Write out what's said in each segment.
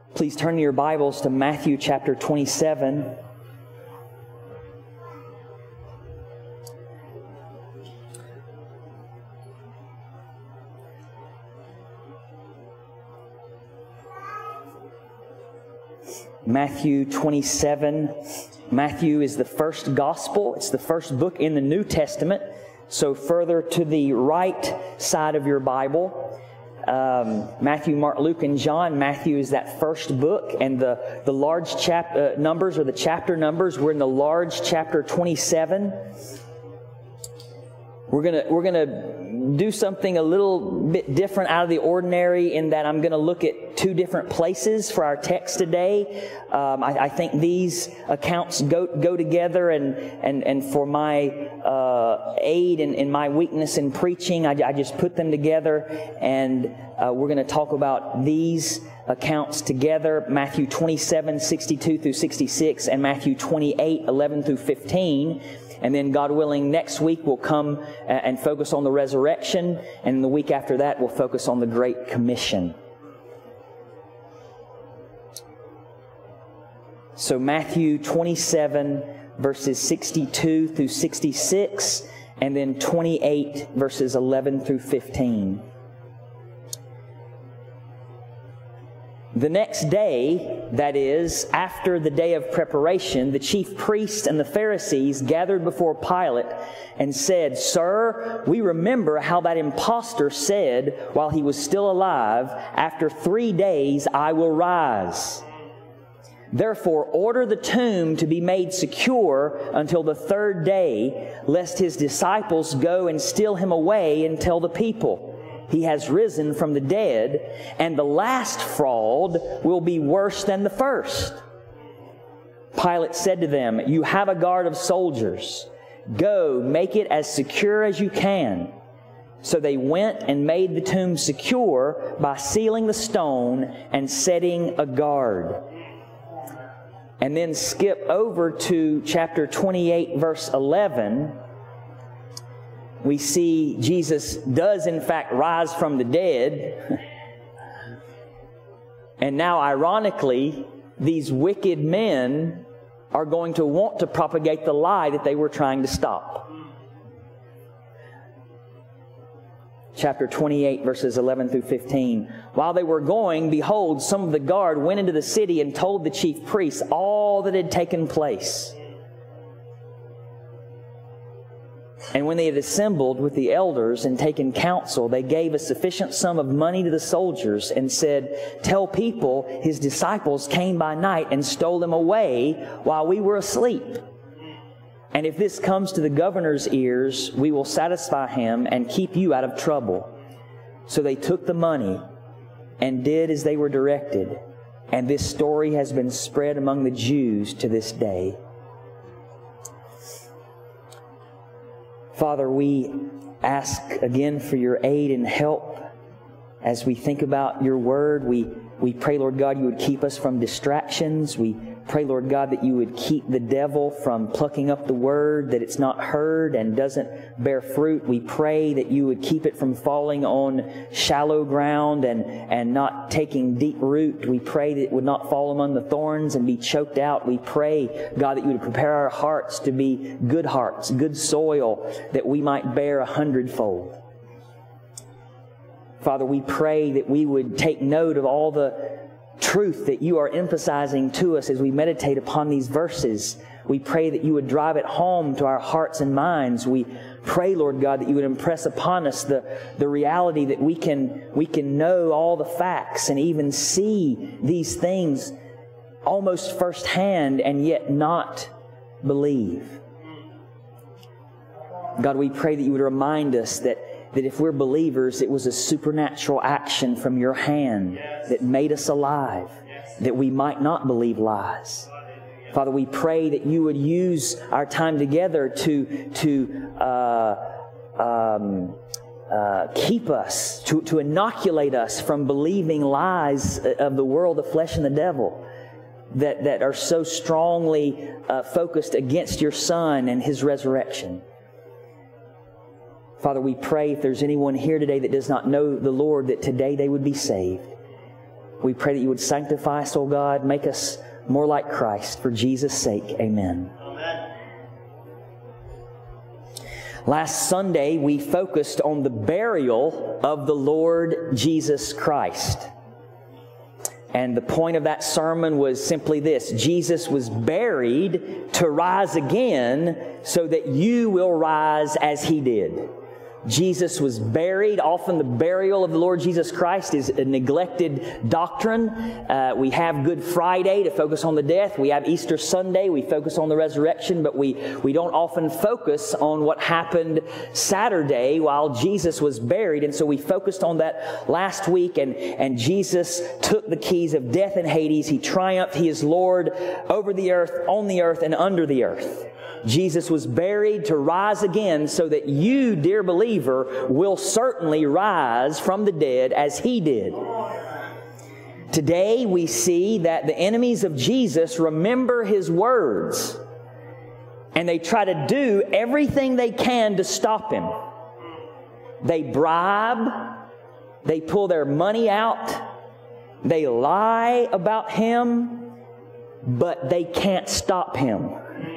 Please turn your Bibles to Matthew chapter 27. Matthew 27. Matthew is the first gospel. It's the first book in the New Testament. So further to the right side of your Bible, Matthew, Mark, Luke, and John. Matthew is that first book, and the large numbers, or the chapter numbers, we're in the large chapter 27. We're gonna do something a little bit different out of the ordinary in that I'm gonna look at two different places for our text today. I think these accounts go together, and for my aid in my weakness in preaching, I just put them together, and we're going to talk about these accounts together: Matthew 27, 62 through 66, and Matthew 28, 11 through 15. And then, God willing, next week we'll come and focus on the resurrection, and the week after that we'll focus on the Great Commission. So Matthew 27, verses 62 through 66, and then 28, verses 11 through 15. The next day, that is, after the day of preparation, the chief priests and the Pharisees gathered before Pilate and said, "Sir, we remember how that impostor said while he was still alive, 'After 3 days I will rise.' Therefore, order the tomb to be made secure until the 3rd day, lest his disciples go and steal him away and tell the people, 'He has risen from the dead,' and the last fraud will be worse than the first." Pilate said to them, "You have a guard of soldiers. Go, make it as secure as you can." So they went and made the tomb secure by sealing the stone and setting a guard. And then skip over to chapter 28, verse 11. We see Jesus does in fact rise from the dead. And now, ironically, these wicked men are going to want to propagate the lie that they were trying to stop. Chapter 28, verses 11 through 15. While they were going, behold, some of the guard went into the city and told the chief priests all that had taken place. And when they had assembled with the elders and taken counsel, they gave a sufficient sum of money to the soldiers and said, "Tell people his disciples came by night and stole him away while we were asleep. And if this comes to the governor's ears, we will satisfy him and keep you out of trouble." So they took the money and did as they were directed. And this story has been spread among the Jews to this day. Father, we ask again for your aid and help as we think about your word. We pray, Lord God, you would keep us from distractions. We pray, Lord God, that you would keep the devil from plucking up the word, that it's not heard and doesn't bear fruit. We pray that you would keep it from falling on shallow ground and not taking deep root. We pray that it would not fall among the thorns and be choked out. We pray, God, that you would prepare our hearts to be good hearts, good soil, that we might bear 100-fold. Father, we pray that we would take note of all the truth that you are emphasizing to us as we meditate upon these verses. We pray that you would drive it home to our hearts and minds. We pray, Lord God, that you would impress upon us the reality that we can know all the facts and even see these things almost firsthand and yet not believe. God, we pray that you would remind us that if we're believers, it was a supernatural action from your hand that made us alive, that we might not believe lies. Father, we pray that you would use our time together to keep us, to inoculate us from believing lies of the world, the flesh, and the devil that are so strongly focused against your Son and His resurrection. Father, we pray if there's anyone here today that does not know the Lord, that today they would be saved. We pray that you would sanctify us, O God. Make us more like Christ. For Jesus' sake, amen. Last Sunday, we focused on the burial of the Lord Jesus Christ. And the point of that sermon was simply this: Jesus was buried to rise again so that you will rise as He did. Jesus was buried. Often the burial of the Lord Jesus Christ is a neglected doctrine. We have Good Friday to focus on the death. We have Easter Sunday. We focus on the resurrection. But we don't often focus on what happened Saturday while Jesus was buried. And so we focused on that last week. And Jesus took the keys of death and Hades. He triumphed. He is Lord over the earth, on the earth, and under the earth. Jesus was buried to rise again so that you, dear believer, will certainly rise from the dead as He did. Today we see that the enemies of Jesus remember His words, and they try to do everything they can to stop Him. They bribe, they pull their money out, they lie about Him, but they can't stop Him.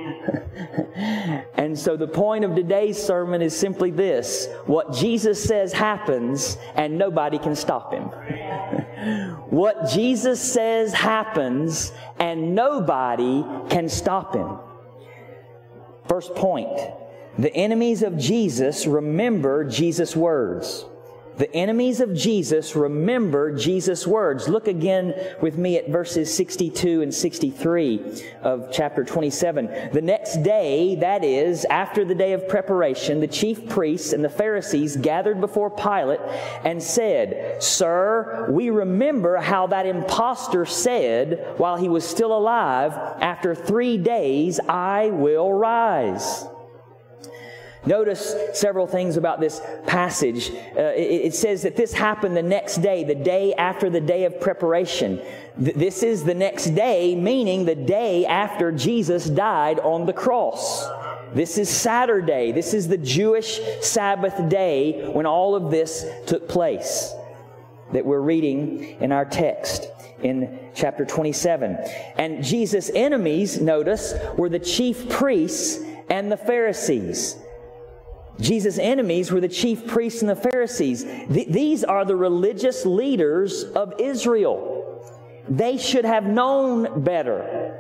And so the point of today's sermon is simply this: what Jesus says happens, and nobody can stop Him. What Jesus says happens, and nobody can stop Him. First point: the enemies of Jesus remember Jesus' words. The enemies of Jesus remember Jesus' words. Look again with me at verses 62 and 63 of chapter 27. The next day, that is, after the day of preparation, the chief priests and the Pharisees gathered before Pilate and said, "Sir, we remember how that impostor said while he was still alive, 'After 3 days I will rise.'" Notice several things about this passage. It says that this happened the next day, the day after the day of preparation. This is the next day, meaning the day after Jesus died on the cross. This is Saturday. This is the Jewish Sabbath day when all of this took place that we're reading in our text in chapter 27. And Jesus' enemies, notice, were the chief priests and the Pharisees. Jesus' enemies were the chief priests and the Pharisees. These are the religious leaders of Israel. They should have known better.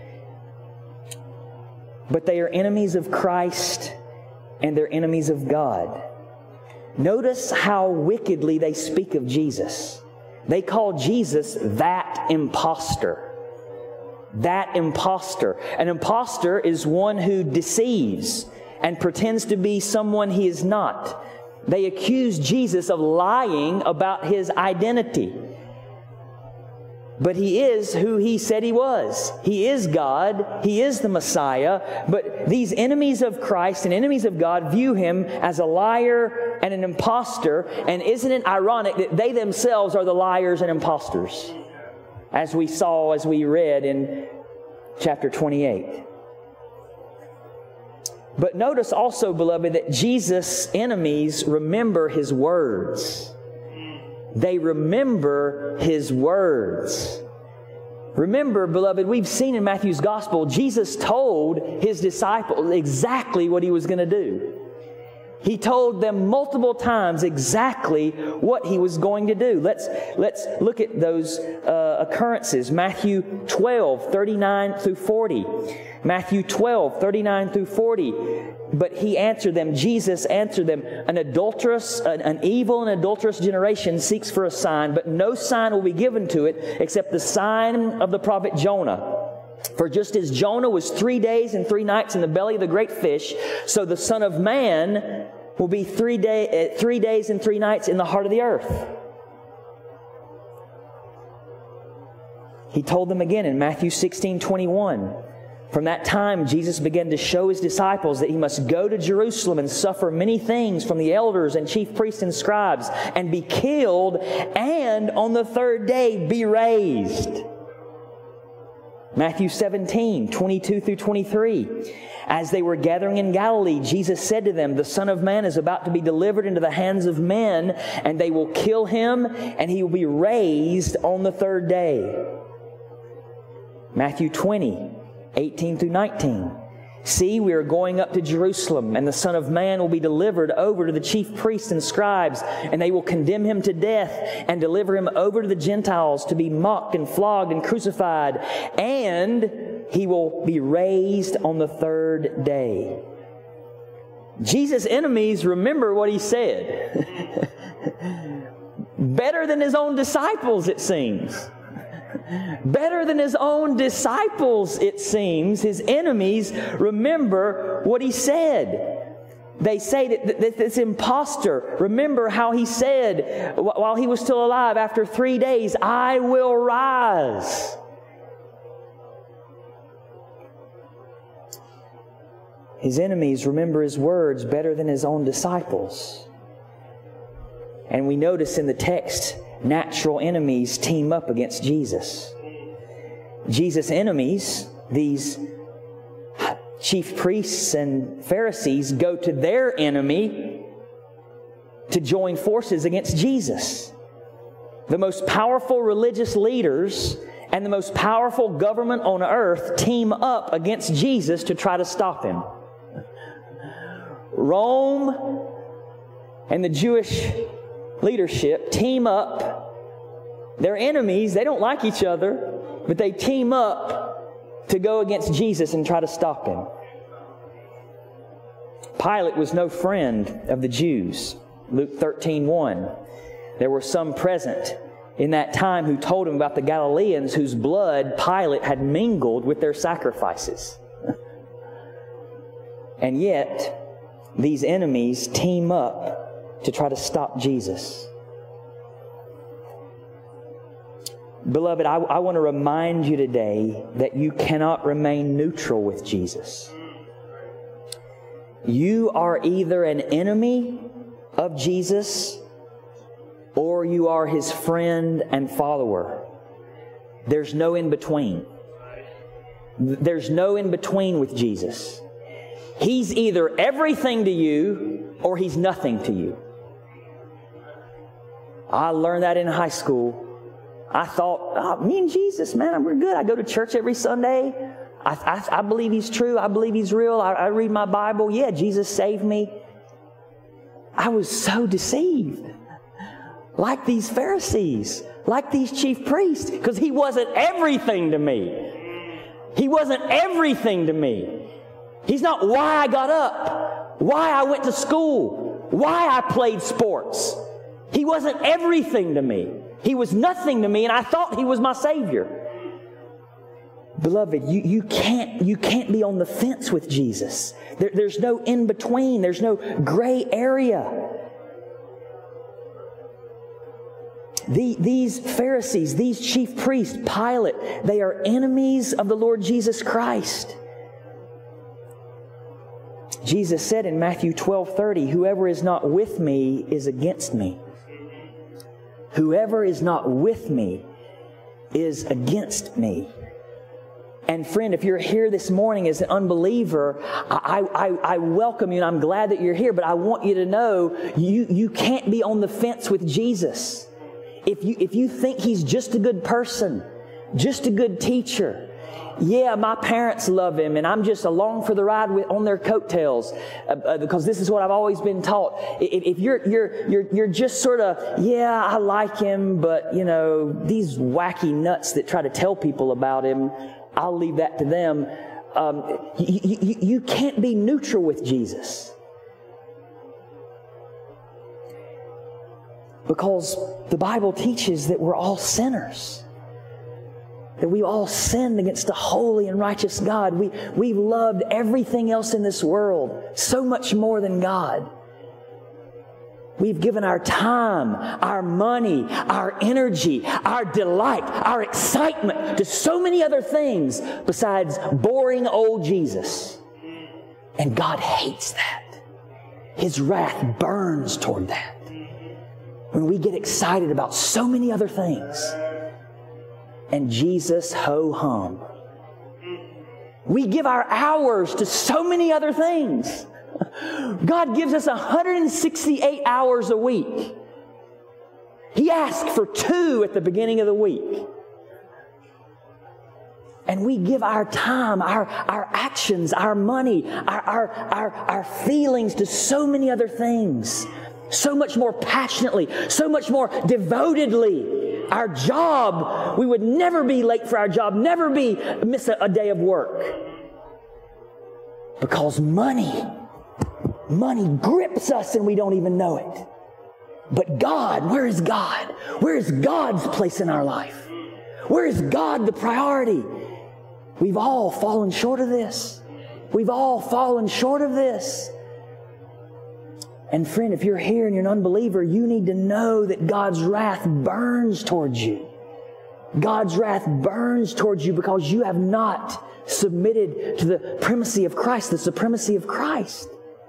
But they are enemies of Christ and they're enemies of God. Notice how wickedly they speak of Jesus. They call Jesus that impostor. That impostor. An impostor is one who deceives and pretends to be someone he is not. They accuse Jesus of lying about His identity. But He is who He said He was. He is God. He is the Messiah. But these enemies of Christ and enemies of God view Him as a liar and an impostor. And isn't it ironic that they themselves are the liars and impostors? As we saw, as we read in chapter 28. But notice also, beloved, that Jesus' enemies remember His words. They remember His words. Remember, beloved, we've seen in Matthew's Gospel, Jesus told His disciples exactly what He was going to do. He told them multiple times exactly what He was going to do. Let's look at those occurrences. Matthew 12, 39 through 40. Matthew 12, 39 through 40. But He answered them, Jesus answered them, an evil and adulterous generation seeks for a sign, but no sign will be given to it except the sign of the prophet Jonah. For just as Jonah was 3 days and 3 nights in the belly of the great fish, so the Son of Man will be 3 days and 3 nights in the heart of the earth. He told them again in Matthew 16:21. From that time, Jesus began to show His disciples that He must go to Jerusalem and suffer many things from the elders and chief priests and scribes, and be killed, and on the 3rd day be raised. Matthew 17, 22 through 23. As they were gathering in Galilee, Jesus said to them, "The Son of Man is about to be delivered into the hands of men, and they will kill him, and he will be raised on the third day." Matthew 20, 18 through 19. "See, we are going up to Jerusalem, and the Son of Man will be delivered over to the chief priests and scribes, and they will condemn him to death and deliver him over to the Gentiles to be mocked and flogged and crucified, and he will be raised on the third day." Jesus' enemies remember what he said. Better than his own disciples, it seems. Better than his own disciples, it seems. His enemies remember what he said. They say that this impostor, remember how he said while he was still alive, after 3 days, "I will rise." His enemies remember his words better than his own disciples. And we notice in the text, natural enemies team up against Jesus. Jesus' enemies, these chief priests and Pharisees, go to their enemy to join forces against Jesus. The most powerful religious leaders and the most powerful government on earth team up against Jesus to try to stop him. Rome and the Jewish leadership team up. They're enemies. They don't like each other, but they team up to go against Jesus and try to stop him. Pilate was no friend of the Jews. Luke 13:1. There were some present in that time who told him about the Galileans whose blood Pilate had mingled with their sacrifices. And yet, these enemies team up to try to stop Jesus. Beloved, I want to remind you today that you cannot remain neutral with Jesus. You are either an enemy of Jesus or you are His friend and follower. There's no in between. There's no in between with Jesus. He's either everything to you or He's nothing to you. I learned that in high school. I thought, me and Jesus, man, we're good. I go to church every Sunday. I believe He's true. I believe He's real. I read my Bible. Yeah, Jesus saved me. I was so deceived. Like these Pharisees, like these chief priests, because He wasn't everything to me. He wasn't everything to me. He's not why I got up, why I went to school, why I played sports. He wasn't everything to me. He was nothing to me, and I thought He was my Savior. Beloved, you can't be on the fence with Jesus. There's no in between. There's no gray area. These Pharisees, these chief priests, Pilate, they are enemies of the Lord Jesus Christ. Jesus said in Matthew 12:30, "Whoever is not with me is against me." Whoever is not with me is against me. And friend, if you're here this morning as an unbeliever, I welcome you and I'm glad that you're here, but I want you to know you can't be on the fence with Jesus. If you think He's just a good person, just a good teacher, yeah, my parents love Him and I'm just along for the ride on their coattails because this is what I've always been taught. If you're just sort of, yeah, I like Him, but you know, these wacky nuts that try to tell people about Him, I'll leave that to them. You can't be neutral with Jesus. Because the Bible teaches that we're all sinners. That we all sinned against a holy and righteous God. We've loved everything else in this world so much more than God. We've given our time, our money, our energy, our delight, our excitement to so many other things besides boring old Jesus. And God hates that. His wrath burns toward that. When we get excited about so many other things. And Jesus, ho-hum, We give our hours to so many other things. God gives us 168 hours a week. He asked for 2 at the beginning of the week. And we give our time, our actions, our money, our feelings to so many other things. So much more passionately, so much more devotedly. Our job, we would never be late for our job, never miss a day of work. Because money grips us and we don't even know it. But God, where is God? Where is God's place in our life? Where is God the priority? We've all fallen short of this. We've all fallen short of this. And friend, if you're here and you're an unbeliever, you need to know that God's wrath burns towards you. God's wrath burns towards you because you have not submitted to the primacy of Christ, the supremacy of Christ.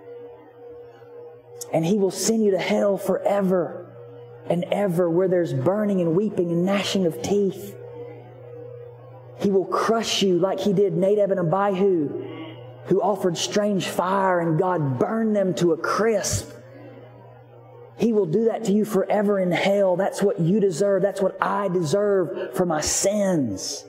And He will send you to hell forever and ever, where there's burning and weeping and gnashing of teeth. He will crush you like He did Nadab and Abihu, who offered strange fire and God burned them to a crisp. He will do that to you forever in hell. That's what you deserve. That's what I deserve for my sins.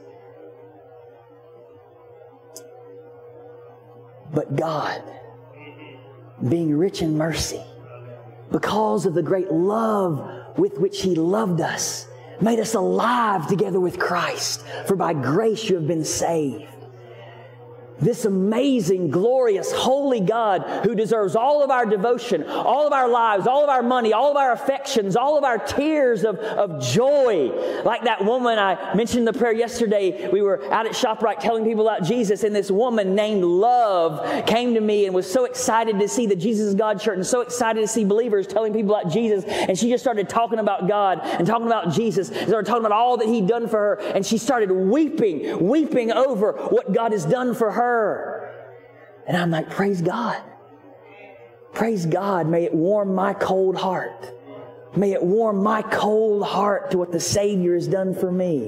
But God, being rich in mercy, because of the great love with which He loved us, made us alive together with Christ. For by grace you have been saved. This amazing, glorious, holy God who deserves all of our devotion, all of our lives, all of our money, all of our affections, all of our tears of joy. Like that woman I mentioned in the prayer yesterday, we were out at ShopRite telling people about Jesus, and this woman named Love came to me and was so excited to see the Jesus is God shirt and so excited to see believers telling people about Jesus. And she just started talking about God and talking about Jesus and started talking about all that He'd done for her. And she started weeping over what God has done for her. And I'm like, praise God. Praise God. May it warm my cold heart. May it warm my cold heart to what the Savior has done for me.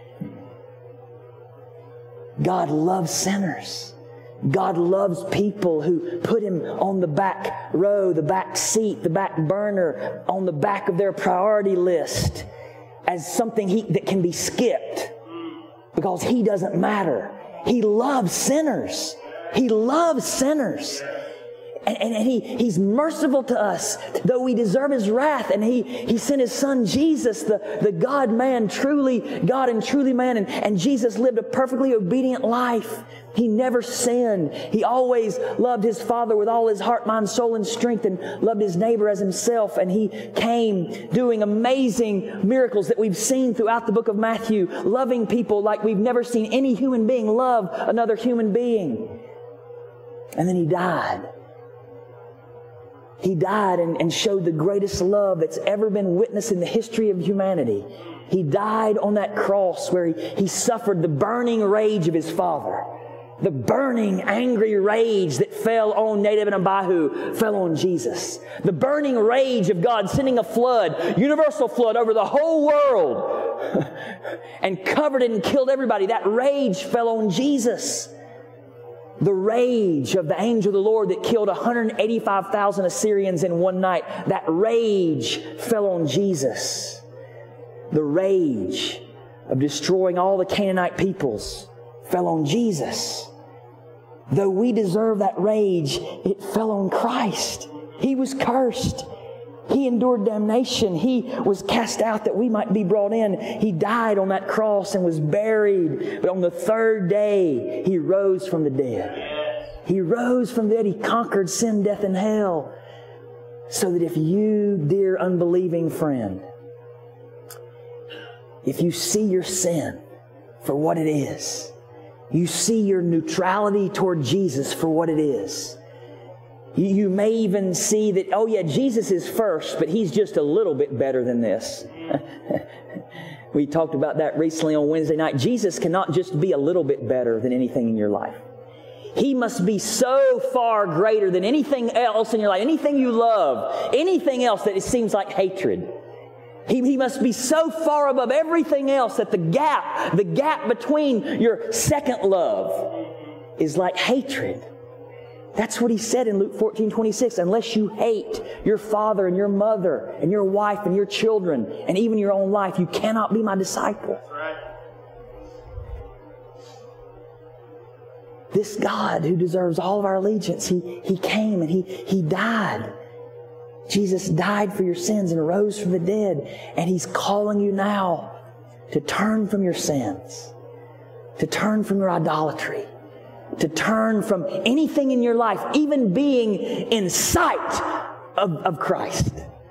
God loves sinners. God loves people who put Him on the back row, the back seat, the back burner, on the back of their priority list as something that can be skipped because He doesn't matter. He loves sinners. He loves sinners. And He's merciful to us, though we deserve His wrath. And He sent His Son, Jesus, the God-man, truly God and truly man. And Jesus lived a perfectly obedient life. He never sinned. He always loved His Father with all His heart, mind, soul, and strength, and loved His neighbor as Himself. And He came doing amazing miracles that we've seen throughout the book of Matthew, loving people like we've never seen any human being love another human being. And then He died. He died and showed the greatest love that's ever been witnessed in the history of humanity. He died on that cross where He suffered the burning rage of His Father. The burning, angry rage that fell on Nadab and Abihu fell on Jesus. The burning rage of God sending a flood, universal flood over the whole world and covered it and killed everybody. That rage fell on Jesus. The rage of the angel of the Lord that killed 185,000 Assyrians in one night, that rage fell on Jesus. The rage of destroying all the Canaanite peoples fell on Jesus. Though we deserve that rage, it fell on Christ. He was cursed. He endured damnation. He was cast out that we might be brought in. He died on that cross and was buried. But on the third day, He rose from the dead. He rose from the dead. He conquered sin, death, and hell. So that if you, dear unbelieving friend, if you see your sin for what it is, you see your neutrality toward Jesus for what it is, you may even see that, oh yeah, Jesus is first, but He's just a little bit better than this. We talked about that recently on Wednesday night. Jesus cannot just be a little bit better than anything in your life. He must be so far greater than anything else in your life, anything you love, anything else that it seems like hatred. He must be so far above everything else that the gap between your second love is like hatred. That's what He said in Luke 14:26. Unless you hate your father and your mother and your wife and your children and even your own life, you cannot be my disciple. This God who deserves all of our allegiance, He came and He died. Jesus died for your sins and rose from the dead. And He's calling you now to turn from your sins, to turn from your idolatry, to turn from anything in your life, even being in sight of Christ.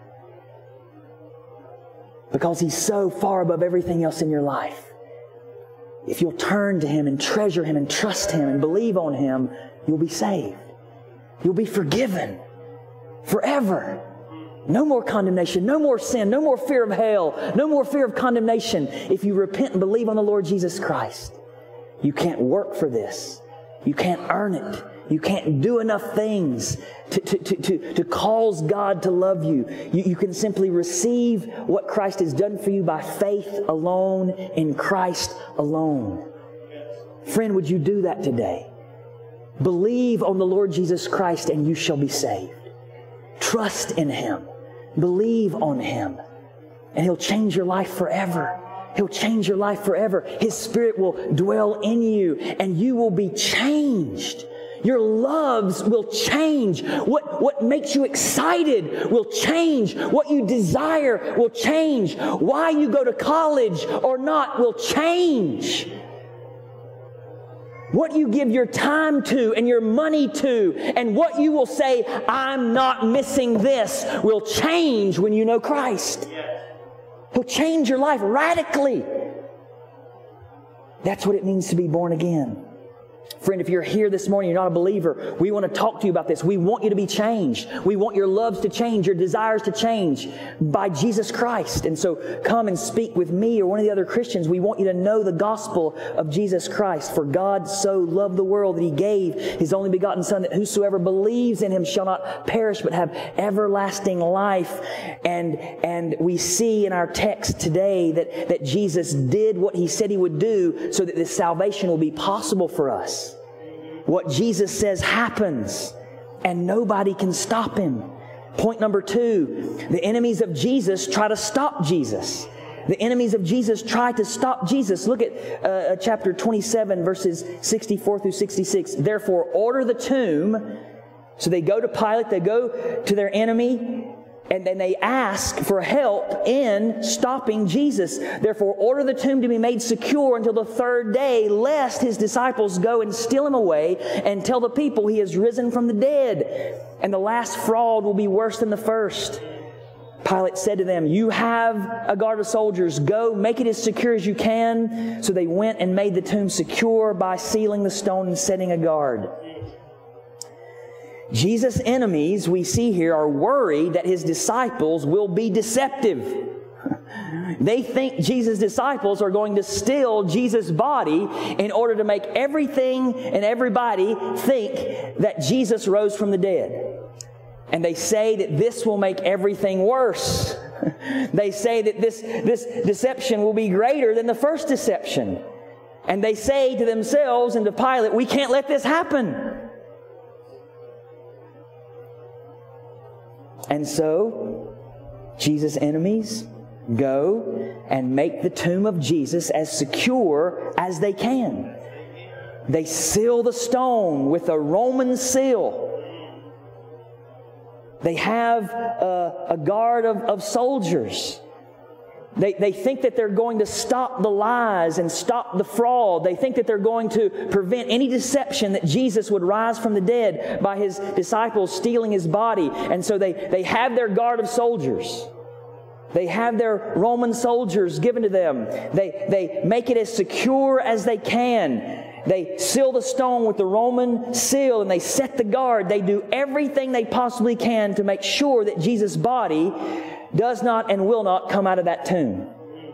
Because He's so far above everything else in your life. If you'll turn to Him and treasure Him and trust Him and believe on Him, you'll be saved. You'll be forgiven forever. No more condemnation, no more sin, no more fear of hell, no more fear of condemnation if you repent and believe on the Lord Jesus Christ. You can't work for this. You can't earn it. You can't do enough things to cause God to love you. You can simply receive what Christ has done for you by faith alone, in Christ alone. Friend, would you do that today? Believe on the Lord Jesus Christ and you shall be saved. Trust in Him. Believe on Him. And He'll change your life forever. He'll change your life forever. His Spirit will dwell in you and you will be changed. Your loves will change. What makes you excited will change. What you desire will change. Why you go to college or not will change. What you give your time to and your money to and what you will say, I'm not missing this, will change when you know Christ. He'll change your life radically. That's what it means to be born again. Friend, if you're here this morning, you're not a believer, we want to talk to you about this. We want you to be changed. We want your loves to change, your desires to change by Jesus Christ. And so come and speak with me or one of the other Christians. We want you to know the gospel of Jesus Christ. For God so loved the world that He gave His only begotten Son, that whosoever believes in Him shall not perish but have everlasting life. And we see in our text today that Jesus did what He said He would do so that this salvation will be possible for us. What Jesus says happens, and nobody can stop Him. Point number 2, the enemies of Jesus try to stop Jesus. The enemies of Jesus try to stop Jesus. Look at chapter 27, verses 64 through 66. Therefore, order the tomb. So they go to Pilate, they go to their enemy, and then they ask for help in stopping Jesus. Therefore, order the tomb to be made secure until the 3rd day, lest His disciples go and steal Him away and tell the people He has risen from the dead. And the last fraud will be worse than the first. Pilate said to them, you have a guard of soldiers. Go, make it as secure as you can. So they went and made the tomb secure by sealing the stone and setting a guard. Jesus' enemies, we see here, are worried that His disciples will be deceptive. They think Jesus' disciples are going to steal Jesus' body in order to make everything and everybody think that Jesus rose from the dead. And they say that this will make everything worse. They say that this deception will be greater than the first deception. And they say to themselves and to Pilate, we can't let this happen. And so, Jesus' enemies go and make the tomb of Jesus as secure as they can. They seal the stone with a Roman seal. They have a guard of soldiers. They think that they're going to stop the lies and stop the fraud. They think that they're going to prevent any deception that Jesus would rise from the dead by His disciples stealing His body. And so they have their guard of soldiers. They have their Roman soldiers given to them. They make it as secure as they can. They seal the stone with the Roman seal and they set the guard. They do everything they possibly can to make sure that Jesus' body does not and will not come out of that tomb.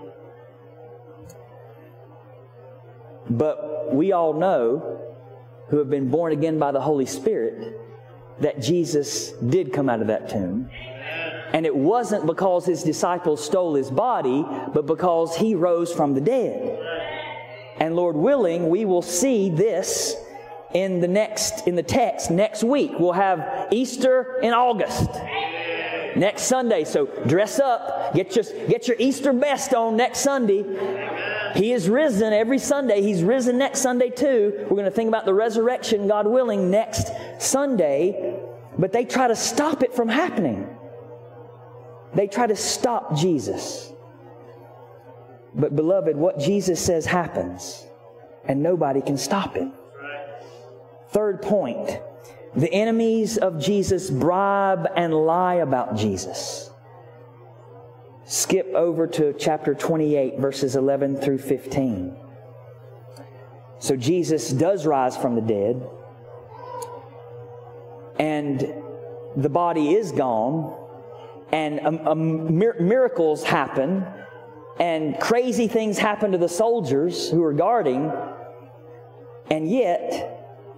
But we all know, who have been born again by the Holy Spirit, that Jesus did come out of that tomb. And it wasn't because His disciples stole His body, but because He rose from the dead. And Lord willing, we will see this in the text next week. We'll have Easter in August. Next Sunday. So dress up. Get your Easter best on next Sunday. He is risen every Sunday. He's risen next Sunday too. We're going to think about the resurrection, God willing, next Sunday. But they try to stop it from happening. They try to stop Jesus. But beloved, what Jesus says happens, and nobody can stop it. Third point, the enemies of Jesus bribe and lie about Jesus. Skip over to chapter 28, verses 11 through 15. So Jesus does rise from the dead, and the body is gone, and miracles happen, and crazy things happen to the soldiers who are guarding, and yet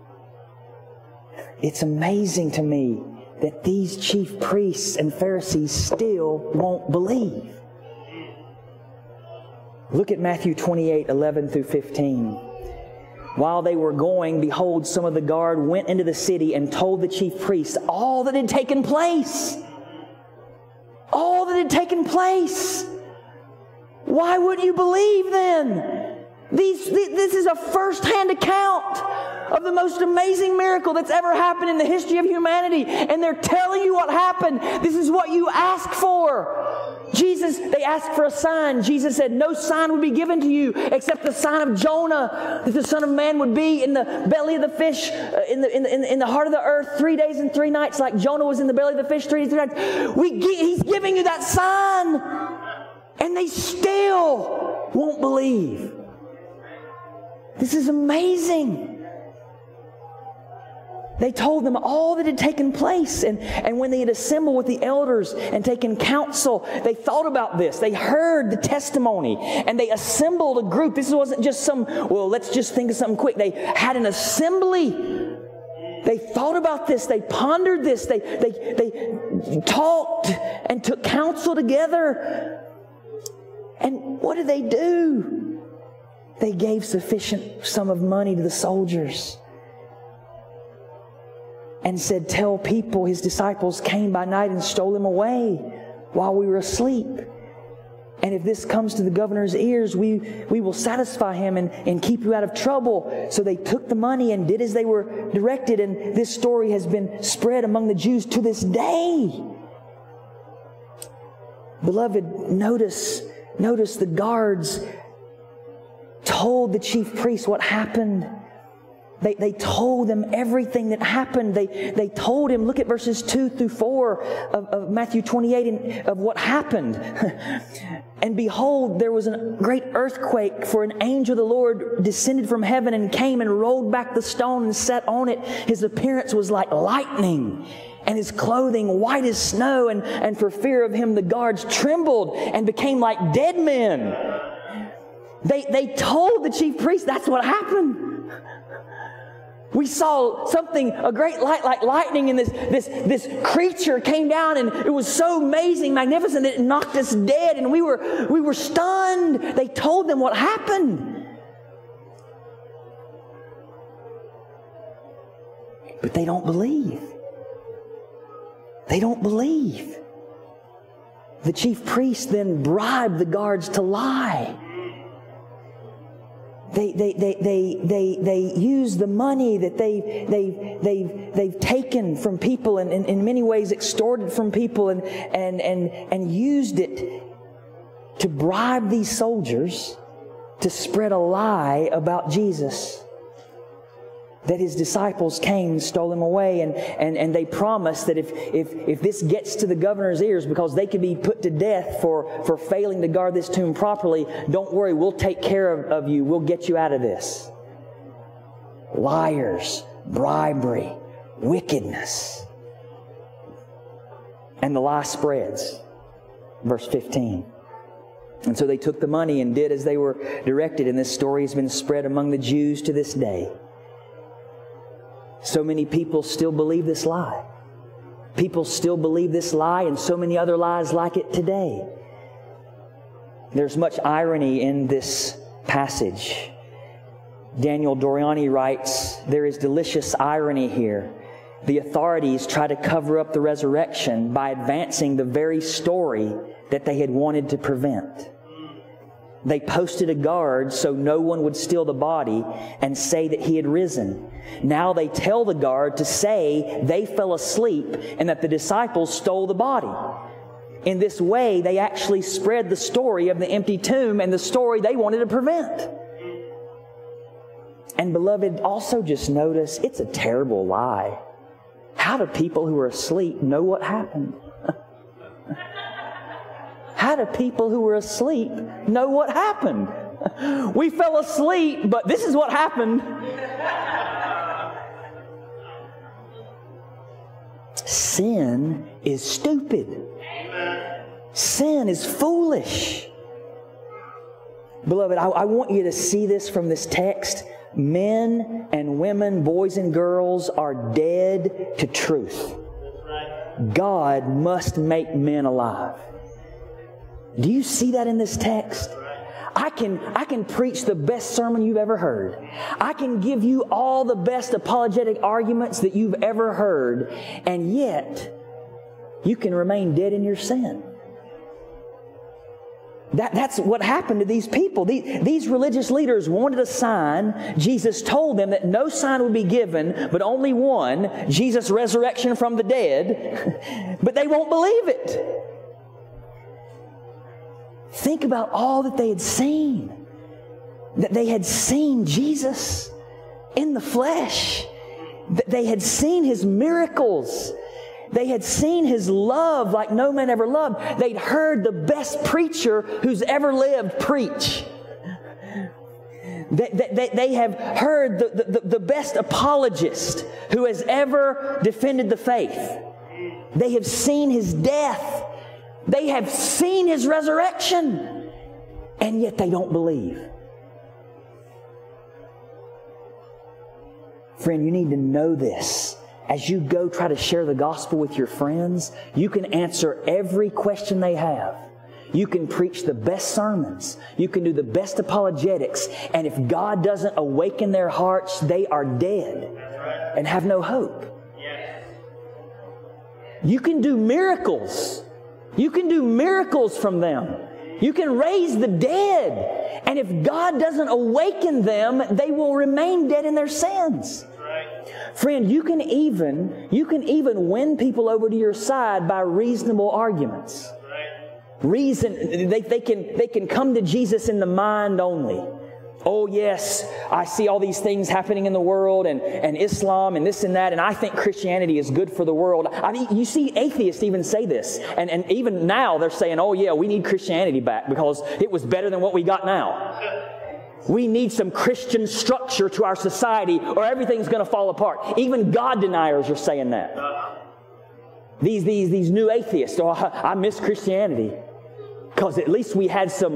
it's amazing to me that these chief priests and Pharisees still won't believe. Look at Matthew 28, 11 through 15. While they were going, behold, some of the guard went into the city and told the chief priests all that had taken place. All that had taken place. Why wouldn't you believe then? This is a first-hand account of the most amazing miracle that's ever happened in the history of humanity. And they're telling you what happened. This is what you asked for. They asked for a sign. Jesus said, no sign would be given to you except the sign of Jonah, that the Son of Man would be in the belly of the fish, in the heart of the earth 3 days and 3 nights, like Jonah was in the belly of the fish 3 days and 3 nights. He's giving you that sign. And they still won't believe. This is amazing. They told them all that had taken place. And when they had assembled with the elders and taken counsel, they thought about this. They heard the testimony and they assembled a group. This wasn't just let's just think of something quick. They had an assembly. They thought about this. They pondered this. They talked and took counsel together. And what did they do? They gave sufficient sum of money to the soldiers and said, tell people his disciples came by night and stole him away while we were asleep. And if this comes to the governor's ears, we will satisfy him and keep you out of trouble. So they took the money and did as they were directed. And this story has been spread among the Jews to this day. Beloved, notice the guards told the chief priests what happened. They told them everything that happened. They told him, look at verses 2 through 4 of Matthew 28 of what happened. And behold, there was a great earthquake, for an angel of the Lord descended from heaven and came and rolled back the stone and sat on it. His appearance was like lightning, and his clothing white as snow. And for fear of him, the guards trembled and became like dead men. They told the chief priest that's what happened. We saw a great light like lightning, and this creature came down, and it was so amazing, magnificent, that it knocked us dead, and we were stunned. They told them what happened. But they don't believe. They don't believe. The chief priest then bribed the guards to lie. They use the money that they've taken from people and in many ways extorted from people and used it to bribe these soldiers to spread a lie about Jesus. That his disciples came and stole him away, and they promised that if this gets to the governor's ears, because they could be put to death for failing to guard this tomb properly, don't worry, we'll take care of you. We'll get you out of this. Liars, bribery, wickedness. And the lie spreads. Verse 15. And so they took the money and did as they were directed, and this story has been spread among the Jews to this day. So many people still believe this lie. People still believe this lie and so many other lies like it today. There's much irony in this passage. Daniel Doriani writes, there is delicious irony here. The authorities try to cover up the resurrection by advancing the very story that they had wanted to prevent. They posted a guard so no one would steal the body and say that he had risen. Now they tell the guard to say they fell asleep and that the disciples stole the body. In this way, they actually spread the story of the empty tomb and the story they wanted to prevent. And beloved, also just notice, it's a terrible lie. How do people who are asleep know what happened? How do people who were asleep know what happened? We fell asleep, but this is what happened. Sin is stupid. Sin is foolish. Beloved, I want you to see this from this text. Men and women, boys and girls are dead to truth. God must make men alive. Do you see that in this text? I can preach the best sermon you've ever heard. I can give you all the best apologetic arguments that you've ever heard, and yet you can remain dead in your sin. That's what happened to these people. These religious leaders wanted a sign. Jesus told them that no sign would be given, but only one, Jesus' resurrection from the dead. But they won't believe it. Think about all that they had seen. That they had seen Jesus in the flesh. That they had seen His miracles. They had seen His love like no man ever loved. They'd heard the best preacher who's ever lived preach. They have heard the best apologist who has ever defended the faith. They have seen His death. They have seen His resurrection. And yet they don't believe. Friend, you need to know this. As you go try to share the gospel with your friends, you can answer every question they have. You can preach the best sermons. You can do the best apologetics. And if God doesn't awaken their hearts, they are dead and have no hope. You can do miracles. You can do miracles from them. You can raise the dead. And if God doesn't awaken them, they will remain dead in their sins. Friend, you can even win people over to your side by reasonable arguments. Reason, they can come to Jesus in the mind only. Oh yes, I see all these things happening in the world and Islam and this and that, and I think Christianity is good for the world. I mean, you see atheists even say this. And even now they're saying, oh yeah, we need Christianity back because it was better than what we got now. We need some Christian structure to our society or everything's going to fall apart. Even God deniers are saying that. These new atheists, oh, I miss Christianity. Because at least we had some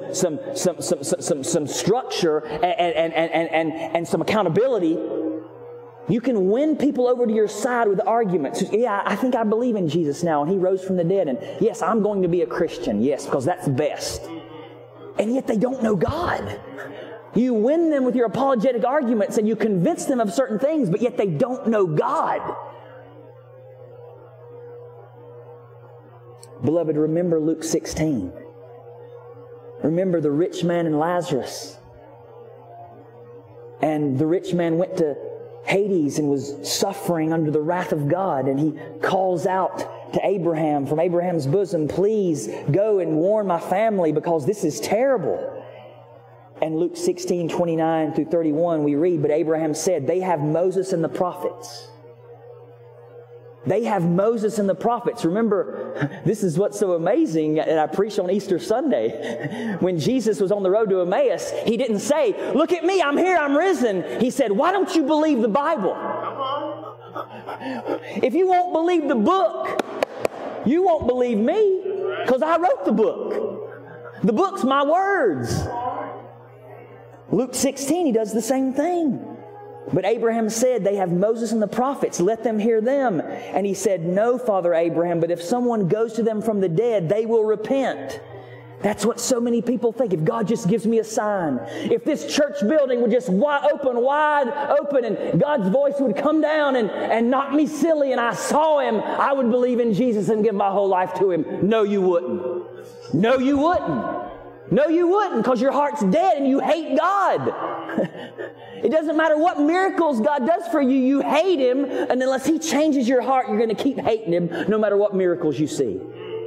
structure and some accountability. You can win people over to your side with arguments. Yeah, I think I believe in Jesus now and He rose from the dead. And yes, I'm going to be a Christian. Yes, because that's best. And yet they don't know God. You win them with your apologetic arguments and you convince them of certain things, but yet they don't know God. Beloved, remember Luke 16. Remember the rich man and Lazarus. And the rich man went to Hades and was suffering under the wrath of God. And he calls out to Abraham from Abraham's bosom, please go and warn my family because this is terrible. And Luke 16:29 through 31 we read, but Abraham said, they have Moses and the prophets. They have Moses and the prophets. Remember, this is what's so amazing, and I preached on Easter Sunday. When Jesus was on the road to Emmaus, He didn't say, look at me, I'm here, I'm risen. He said, why don't you believe the Bible? If you won't believe the book, you won't believe me, because I wrote the book. The book's my words. Luke 16, He does the same thing. But Abraham said, they have Moses and the prophets, let them hear them. And he said, no, Father Abraham, but if someone goes to them from the dead, they will repent. That's what so many people think. If God just gives me a sign, if this church building would just wide open, and God's voice would come down and knock me silly and I saw Him, I would believe in Jesus and give my whole life to Him. No, you wouldn't. No, you wouldn't. No, you wouldn't, because your heart's dead and you hate God. It doesn't matter what miracles God does for you, you hate Him, and unless He changes your heart, you're going to keep hating Him no matter what miracles you see.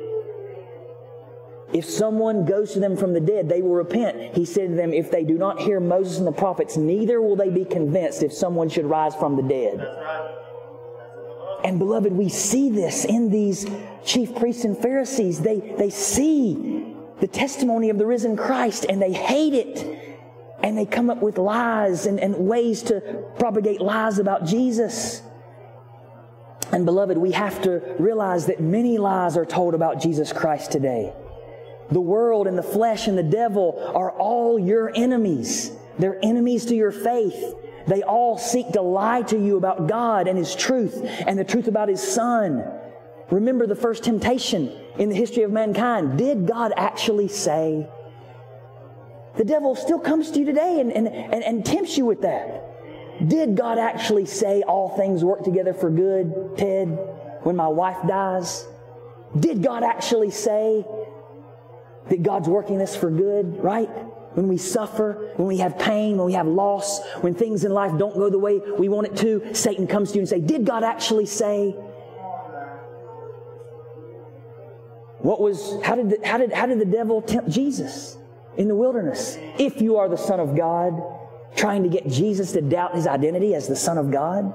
If someone goes to them from the dead, they will repent. He said to them, if they do not hear Moses and the prophets, neither will they be convinced if someone should rise from the dead. And beloved, we see this in these chief priests and Pharisees. They see the testimony of the risen Christ and they hate it. And they come up with lies and ways to propagate lies about Jesus. And beloved, we have to realize that many lies are told about Jesus Christ today. The world and the flesh and the devil are all your enemies. They're enemies to your faith. They all seek to lie to you about God and His truth and the truth about His Son. Remember the first temptation in the history of mankind. Did God actually say? The devil still comes to you today and tempts you with that. Did God actually say all things work together for good, Ted, when my wife dies? Did God actually say that God's working this for good, right? When we suffer, when we have pain, when we have loss, when things in life don't go the way we want it to, Satan comes to you and say, did God actually say? How did the devil tempt Jesus in the wilderness? If you are the Son of God, trying to get Jesus to doubt His identity as the Son of God.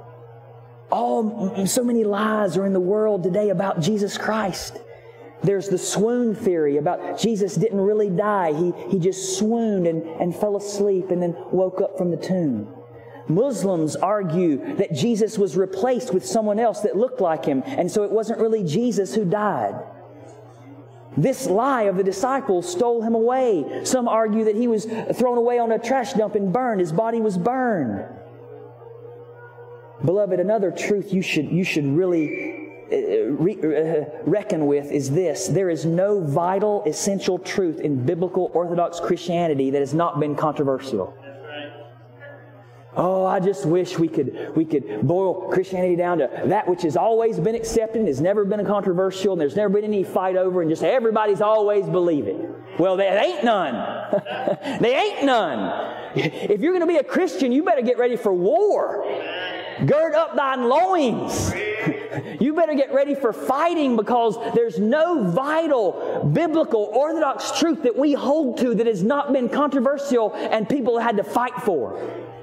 So many lies are in the world today about Jesus Christ. There's the swoon theory about Jesus didn't really die. He just swooned and fell asleep and then woke up from the tomb. Muslims argue that Jesus was replaced with someone else that looked like Him, and so it wasn't really Jesus who died. This lie of the disciples stole Him away. Some argue that He was thrown away on a trash dump and burned. His body was burned. Beloved, another truth you should really reckon with is this. There is no vital, essential truth in biblical Orthodox Christianity that has not been controversial. Oh, I just wish we could boil Christianity down to that which has always been accepted and has never been controversial, and there's never been any fight over, and just everybody's always believe it. Well, there ain't none. There ain't none. If you're going to be a Christian, you better get ready for war. Gird up thine loins. You better get ready for fighting, because there's no vital, biblical, Orthodox truth that we hold to that has not been controversial and people had to fight for.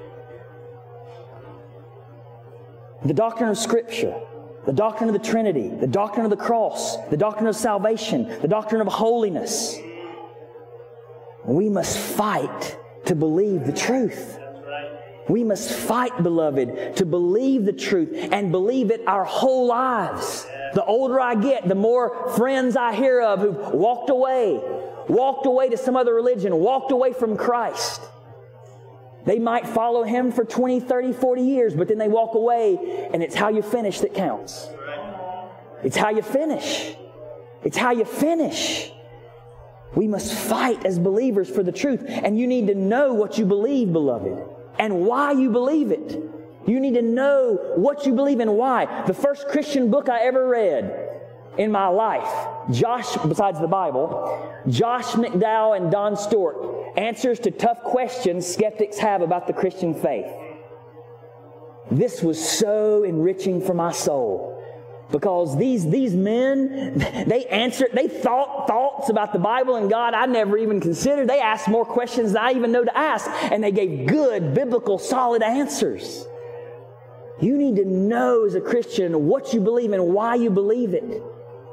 The doctrine of Scripture, the doctrine of the Trinity, the doctrine of the cross, the doctrine of salvation, the doctrine of holiness. We must fight to believe the truth. We must fight, beloved, to believe the truth and believe it our whole lives. The older I get, the more friends I hear of who've walked away to some other religion, walked away from Christ. They might follow Him for 20, 30, 40 years, but then they walk away, and it's how you finish that counts. It's how you finish. It's how you finish. We must fight as believers for the truth, and you need to know what you believe, beloved, and why you believe it. You need to know what you believe and why. The first Christian book I ever read in my life, besides the Bible, Josh McDowell and Don Stewart, Answers to Tough Questions Skeptics Have About the Christian Faith. This was so enriching for my soul, because these men, they thought thoughts about the Bible and God I never even considered. They asked more questions than I even know to ask, and they gave good, biblical, solid answers. You need to know as a Christian what you believe and why you believe it.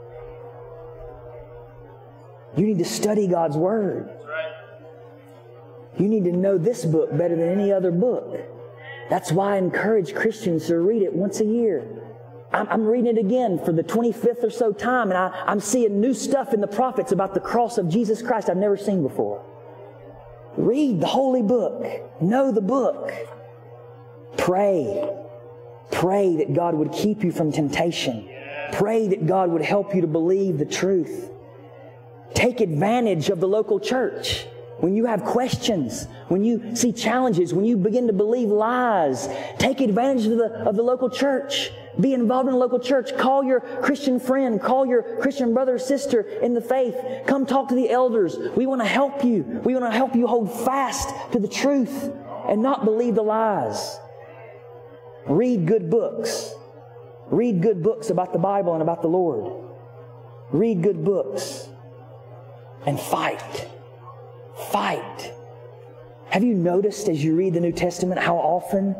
You need to study God's Word. You need to know this book better than any other book. That's why I encourage Christians to read it once a year. I'm reading it again for the 25th or so time, and I'm seeing new stuff in the prophets about the cross of Jesus Christ I've never seen before. Read the holy book. Know the book. Pray. Pray that God would keep you from temptation. Pray that God would help you to believe the truth. Take advantage of the local church. When you have questions, when you see challenges, when you begin to believe lies, take advantage of the local church. Be involved in the local church. Call your Christian friend. Call your Christian brother or sister in the faith. Come talk to the elders. We want to help you. We want to help you hold fast to the truth and not believe the lies. Read good books. Read good books about the Bible and about the Lord. Read good books. And fight. Fight. Have you noticed as you read the New Testament how often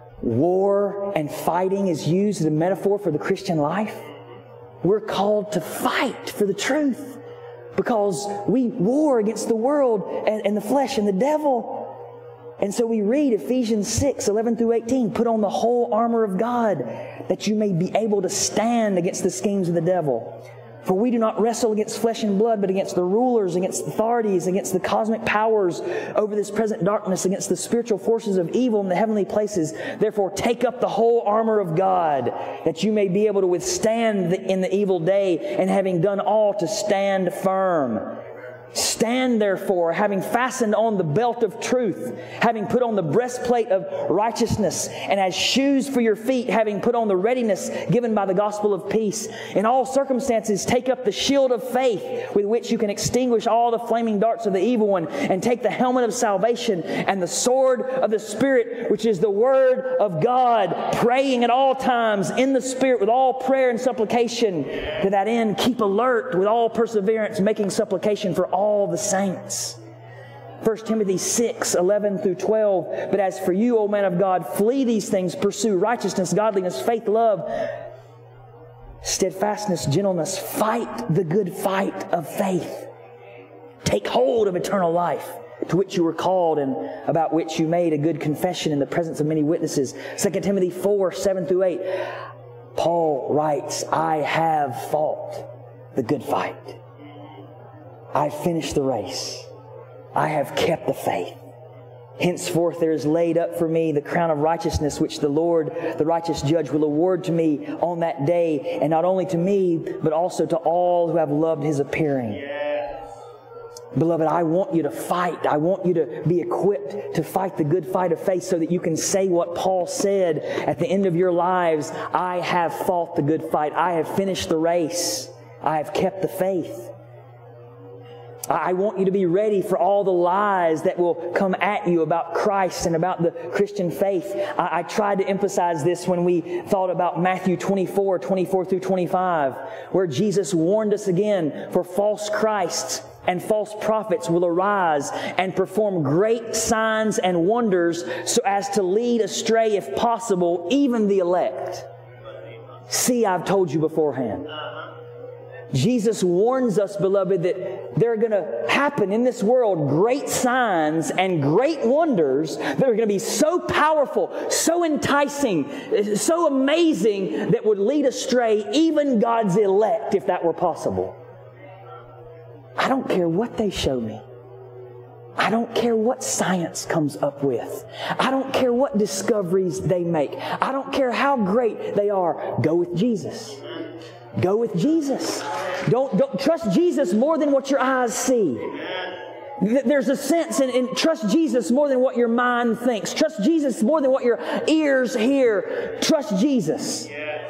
war and fighting is used as a metaphor for the Christian life? We're called to fight for the truth because we war against the world and the flesh and the devil. And so we read Ephesians 6, 11 through 18, put on the whole armor of God that you may be able to stand against the schemes of the devil. For we do not wrestle against flesh and blood, but against the rulers, against the authorities, against the cosmic powers over this present darkness, against the spiritual forces of evil in the heavenly places. Therefore, take up the whole armor of God, that you may be able to withstand in the evil day, and having done all, to stand firm. Stand therefore, having fastened on the belt of truth, having put on the breastplate of righteousness, and as shoes for your feet, having put on the readiness given by the gospel of peace. In all circumstances, take up the shield of faith with which you can extinguish all the flaming darts of the evil one, and take the helmet of salvation and the sword of the Spirit, which is the word of God, praying at all times in the Spirit with all prayer and supplication. To that end, keep alert with all perseverance, making supplication for all the saints. 1 Timothy 6, 11 through 12. But as for you, O man of God, flee these things, pursue righteousness, godliness, faith, love, steadfastness, gentleness. Fight the good fight of faith. Take hold of eternal life, to which you were called and about which you made a good confession in the presence of many witnesses. 2 Timothy 4, 7 through 8. Paul writes, I have fought the good fight. I finished the race. I have kept the faith. Henceforth there is laid up for me the crown of righteousness, which the Lord, the righteous judge, will award to me on that day, and not only to me, but also to all who have loved His appearing. Yes. Beloved, I want you to fight. I want you to be equipped to fight the good fight of faith so that you can say what Paul said at the end of your lives. I have fought the good fight. I have finished the race. I have kept the faith. I want you to be ready for all the lies that will come at you about Christ and about the Christian faith. I tried to emphasize this when we thought about Matthew 24, 24 through 25, where Jesus warned us again, for false Christs and false prophets will arise and perform great signs and wonders so as to lead astray, if possible, even the elect. See, I've told you beforehand. Jesus warns us, beloved, that there are going to happen in this world great signs and great wonders that are going to be so powerful, so enticing, so amazing that would lead astray even God's elect, if that were possible. I don't care what they show me. I don't care what science comes up with. I don't care what discoveries they make. I don't care how great they are. Go with Jesus. Go with Jesus. Don't trust Jesus more than what your eyes see. There's a sense in trust Jesus more than what your mind thinks. Trust Jesus more than what your ears hear. Trust Jesus.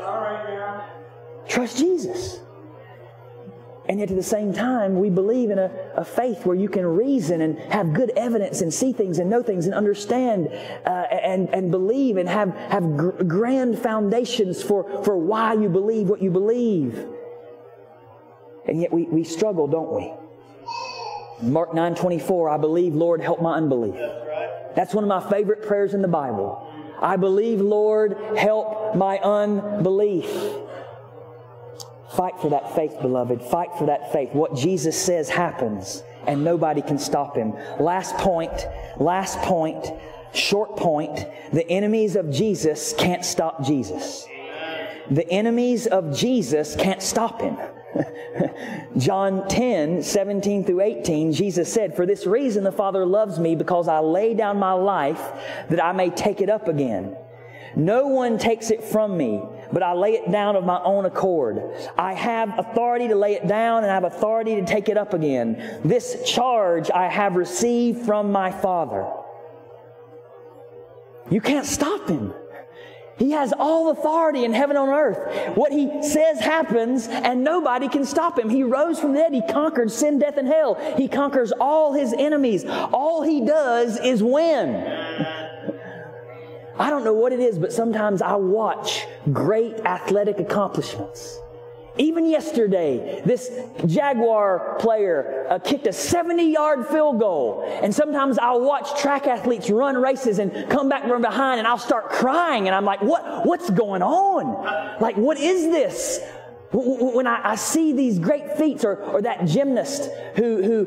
Trust Jesus. And yet at the same time, we believe in a faith where you can reason and have good evidence and see things and know things and understand and believe and have grand foundations for why you believe what you believe. And yet we struggle, don't we? Mark 9:24, I believe, Lord, help my unbelief. That's one of my favorite prayers in the Bible. I believe, Lord, help my unbelief. Fight for that faith, beloved. Fight for that faith. What Jesus says happens, and nobody can stop Him. Last point, short point. The enemies of Jesus can't stop Jesus. The enemies of Jesus can't stop Him. John 10, 17 through 18, Jesus said, for this reason the Father loves me, because I lay down my life that I may take it up again. No one takes it from me, but I lay it down of my own accord. I have authority to lay it down, and I have authority to take it up again. This charge I have received from my Father. You can't stop Him. He has all authority in heaven and on earth. What He says happens, and nobody can stop Him. He rose from the dead. He conquered sin, death, and hell. He conquers all His enemies. All He does is win. I don't know what it is, but sometimes I watch great athletic accomplishments. Even yesterday, this Jaguar player kicked a 70-yard field goal. And sometimes I'll watch track athletes run races and come back from behind, and I'll start crying. And I'm like, what's going on? Like, what is this? When I see these great feats, or that gymnast who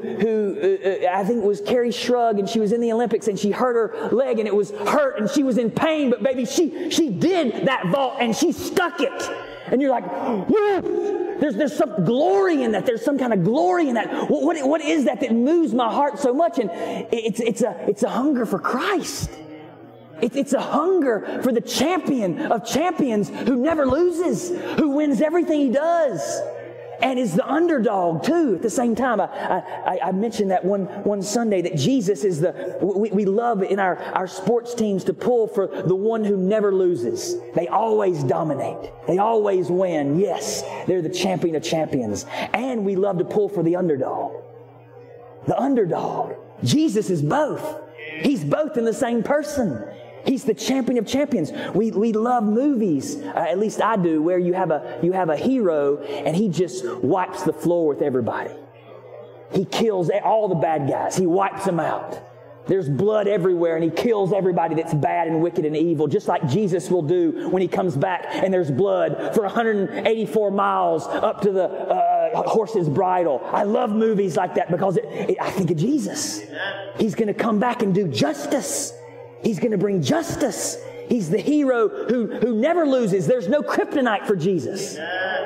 I think it was Carrie Shrug, and she was in the Olympics and she hurt her leg and it was hurt and she was in pain, but baby, she did that vault and she stuck it. And you're like, whoa, there's some glory in that. There's some kind of glory in that. What is that moves my heart so much? And it's a hunger for Christ. It's a hunger for the champion of champions who never loses, who wins everything he does, and is the underdog too at the same time. I mentioned that one Sunday that Jesus is we love in our sports teams to pull for the one who never loses. They always dominate. They always win. Yes, they're the champion of champions. And we love to pull for the underdog. The underdog. Jesus is both. He's both in the same person. He's the champion of champions. We love movies, at least I do, where you have a hero and he just wipes the floor with everybody. He kills all the bad guys. He wipes them out. There's blood everywhere and he kills everybody that's bad and wicked and evil, just like Jesus will do when he comes back and there's blood for 184 miles up to the horse's bridle. I love movies like that because I think of Jesus. He's going to come back and do justice. He's going to bring justice. He's the hero who never loses. There's no kryptonite for Jesus.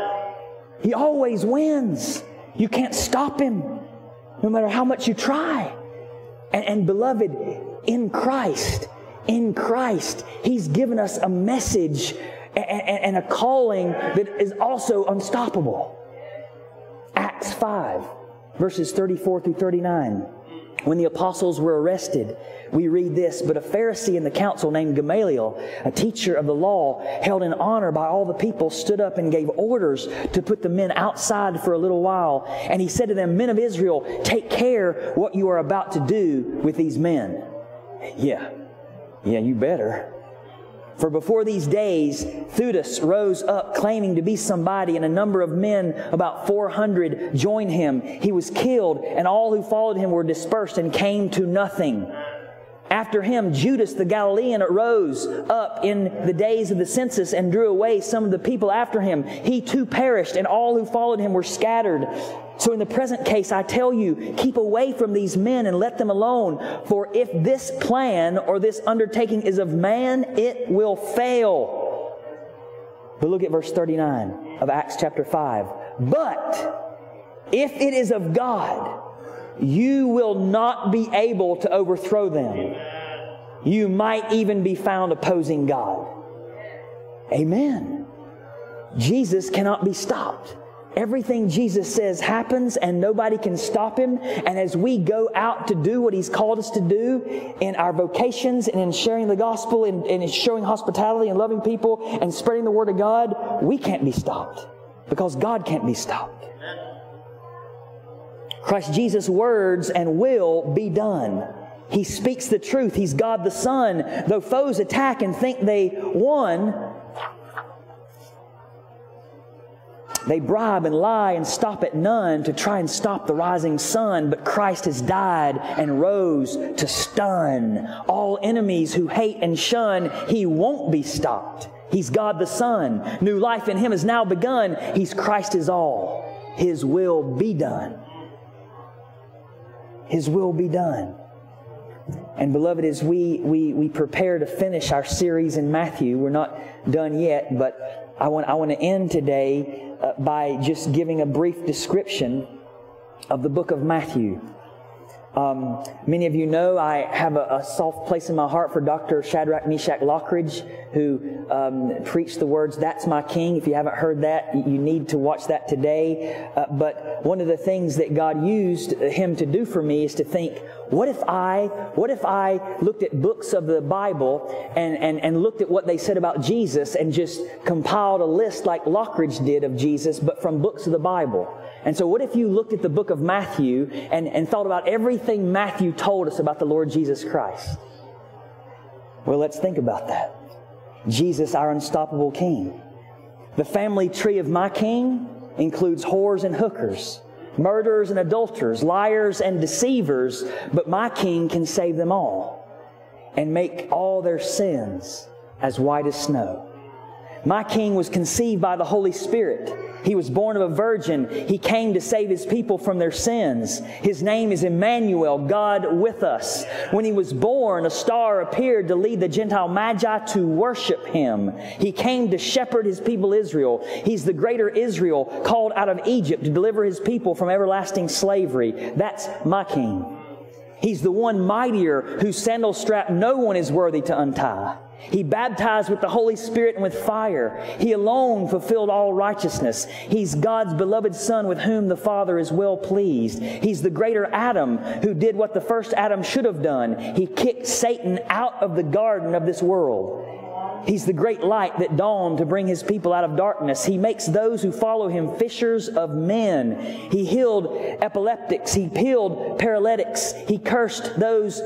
He always wins. You can't stop him, no matter how much you try. And beloved, in Christ, He's given us a message and a calling that is also unstoppable. Acts 5, verses 34 through 39. When the apostles were arrested, we read this, but a Pharisee in the council named Gamaliel, a teacher of the law, held in honor by all the people, stood up and gave orders to put the men outside for a little while. And he said to them, men of Israel, take care what you are about to do with these men. Yeah, you better. For before these days, Theudas rose up claiming to be somebody, and a number of men, about 400, joined him. He was killed, and all who followed him were dispersed and came to nothing. After him, Judas the Galilean arose up in the days of the census and drew away some of the people after him. He too perished, and all who followed him were scattered. So in the present case, I tell you, keep away from these men and let them alone. For if this plan or this undertaking is of man, it will fail. But look at verse 39 of Acts chapter 5. But if it is of God, you will not be able to overthrow them. You might even be found opposing God. Amen. Jesus cannot be stopped. Everything Jesus says happens and nobody can stop him. And as we go out to do what he's called us to do in our vocations and in sharing the gospel and in showing hospitality and loving people and spreading the word of God, we can't be stopped because God can't be stopped. Christ Jesus' words and will be done. He speaks the truth. He's God the Son. Though foes attack and think they won, they bribe and lie and stop at none to try and stop the rising sun. But Christ has died and rose to stun all enemies who hate and shun. He won't be stopped. He's God the Son. New life in Him has now begun. He's Christ is all. His will be done. His will be done. And beloved, as we prepare to finish our series in Matthew, we're not done yet, but I want to end today by just giving a brief description of the book of Matthew. Many of you know I have a soft place in my heart for Dr. Shadrach Meshach Lockridge, who preached the words, "That's my King." If you haven't heard that, you need to watch that today. But one of the things that God used him to do for me is to think, what if I looked at books of the Bible and looked at what they said about Jesus and just compiled a list like Lockridge did of Jesus, but from books of the Bible? And so what if you looked at the book of Matthew and thought about everything Matthew told us about the Lord Jesus Christ? Well, let's think about that. Jesus, our unstoppable King. The family tree of my King includes whores and hookers, murderers and adulterers, liars and deceivers, but my King can save them all and make all their sins as white as snow. My King was conceived by the Holy Spirit. He was born of a virgin. He came to save His people from their sins. His name is Emmanuel, God with us. When He was born, a star appeared to lead the Gentile Magi to worship Him. He came to shepherd His people Israel. He's the greater Israel called out of Egypt to deliver His people from everlasting slavery. That's my King. He's the one mightier whose sandal strap no one is worthy to untie. He baptized with the Holy Spirit and with fire. He alone fulfilled all righteousness. He's God's beloved Son with whom the Father is well pleased. He's the greater Adam who did what the first Adam should have done. He kicked Satan out of the garden of this world. He's the great light that dawned to bring His people out of darkness. He makes those who follow Him fishers of men. He healed epileptics. He healed paralytics. He cured those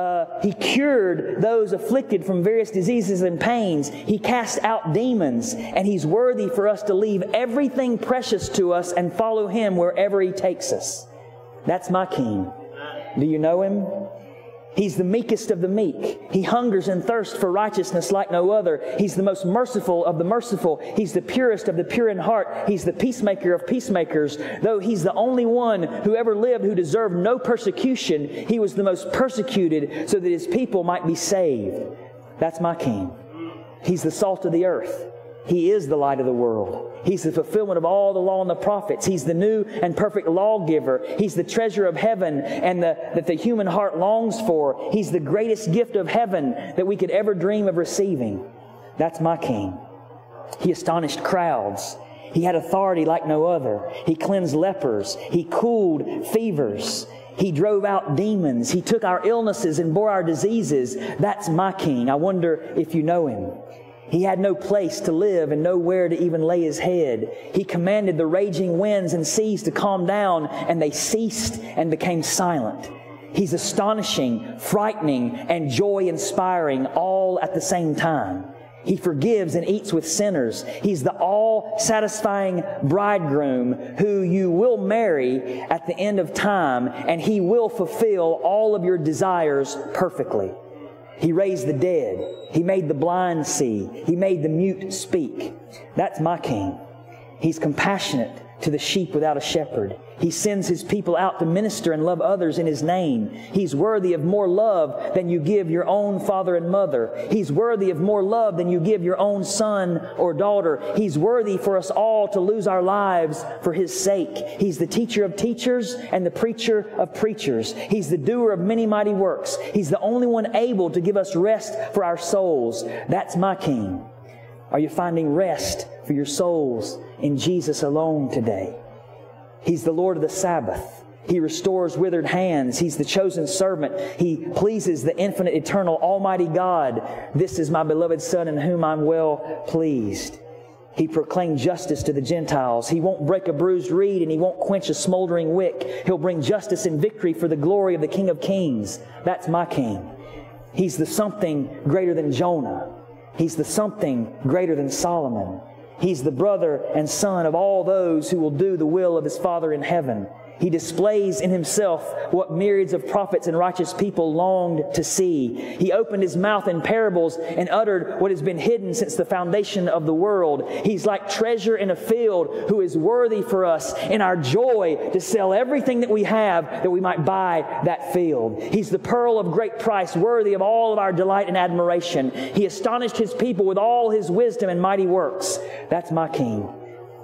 afflicted from various diseases and pains. He cast out demons. And He's worthy for us to leave everything precious to us and follow Him wherever He takes us. That's my King. Do you know Him? He's the meekest of the meek. He hungers and thirsts for righteousness like no other. He's the most merciful of the merciful. He's the purest of the pure in heart. He's the peacemaker of peacemakers. Though He's the only one who ever lived who deserved no persecution, He was the most persecuted so that His people might be saved. That's my King. He's the salt of the earth. He is the light of the world. He's the fulfillment of all the law and the prophets. He's the new and perfect lawgiver. He's the treasure of heaven and that the human heart longs for. He's the greatest gift of heaven that we could ever dream of receiving. That's my King. He astonished crowds. He had authority like no other. He cleansed lepers. He cooled fevers. He drove out demons. He took our illnesses and bore our diseases. That's my King. I wonder if you know Him. He had no place to live and nowhere to even lay His head. He commanded the raging winds and seas to calm down, and they ceased and became silent. He's astonishing, frightening, and joy-inspiring all at the same time. He forgives and eats with sinners. He's the all-satisfying bridegroom who you will marry at the end of time, and He will fulfill all of your desires perfectly. He raised the dead. He made the blind see. He made the mute speak. That's my King. He's compassionate to the sheep without a shepherd. He sends His people out to minister and love others in His name. He's worthy of more love than you give your own father and mother. He's worthy of more love than you give your own son or daughter. He's worthy for us all to lose our lives for His sake. He's the teacher of teachers and the preacher of preachers. He's the doer of many mighty works. He's the only one able to give us rest for our souls. That's my King. Are you finding rest for your souls in Jesus alone today? He's the Lord of the Sabbath. He restores withered hands. He's the chosen servant. He pleases the infinite, eternal, almighty God. This is my beloved Son in whom I'm well pleased. He proclaimed justice to the Gentiles. He won't break a bruised reed and He won't quench a smoldering wick. He'll bring justice and victory for the glory of the King of Kings. That's my King. He's the something greater than Jonah. He's the something greater than Solomon. He's the brother and son of all those who will do the will of His Father in heaven. He displays in Himself what myriads of prophets and righteous people longed to see. He opened His mouth in parables and uttered what has been hidden since the foundation of the world. He's like treasure in a field who is worthy for us in our joy to sell everything that we have that we might buy that field. He's the pearl of great price, worthy of all of our delight and admiration. He astonished His people with all His wisdom and mighty works. That's my King.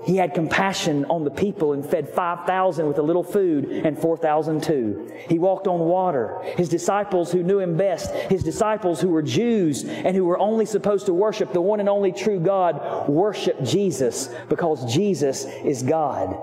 He had compassion on the people and fed 5,000 with a little food and 4,000 too. He walked on water. His disciples who knew Him best, His disciples who were Jews and who were only supposed to worship the one and only true God, worshiped Jesus because Jesus is God.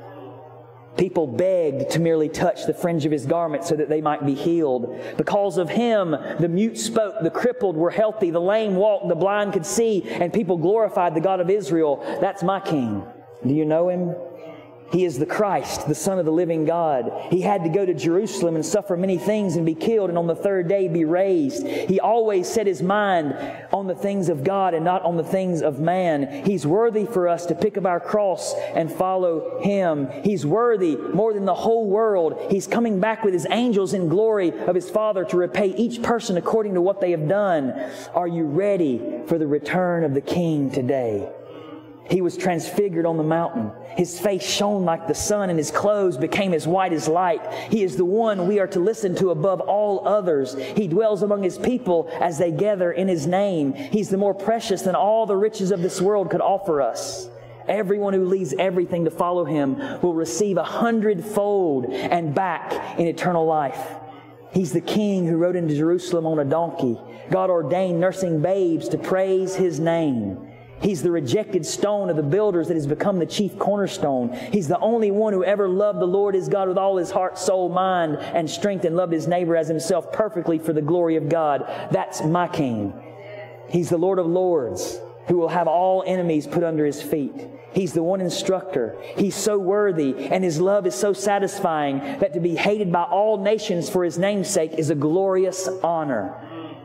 People begged to merely touch the fringe of His garment so that they might be healed. Because of Him, the mute spoke, the crippled were healthy, the lame walked, the blind could see, and people glorified the God of Israel. That's my King. Do you know Him? He is the Christ, the Son of the living God. He had to go to Jerusalem and suffer many things and be killed and on the third day be raised. He always set His mind on the things of God and not on the things of man. He's worthy for us to pick up our cross and follow Him. He's worthy more than the whole world. He's coming back with His angels in glory of His Father to repay each person according to what they have done. Are you ready for the return of the King today? He was transfigured on the mountain. His face shone like the sun, and His clothes became as white as light. He is the one we are to listen to above all others. He dwells among His people as they gather in His name. He's the more precious than all the riches of this world could offer us. Everyone who leaves everything to follow Him will receive 100-fold and back in eternal life. He's the King who rode into Jerusalem on a donkey. God ordained nursing babes to praise His name. He's the rejected stone of the builders that has become the chief cornerstone. He's the only one who ever loved the Lord his God with all his heart, soul, mind, and strength, and loved his neighbor as himself perfectly for the glory of God. That's my King. He's the Lord of lords who will have all enemies put under His feet. He's the one instructor. He's so worthy, and His love is so satisfying that to be hated by all nations for His name's sake is a glorious honor.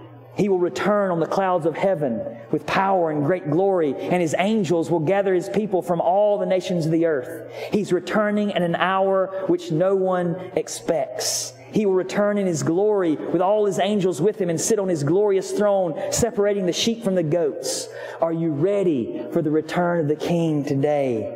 He will return on the clouds of heaven with power and great glory, and His angels will gather His people from all the nations of the earth. He's returning at an hour which no one expects. He will return in His glory with all His angels with Him and sit on His glorious throne, separating the sheep from the goats. Are you ready for the return of the King today?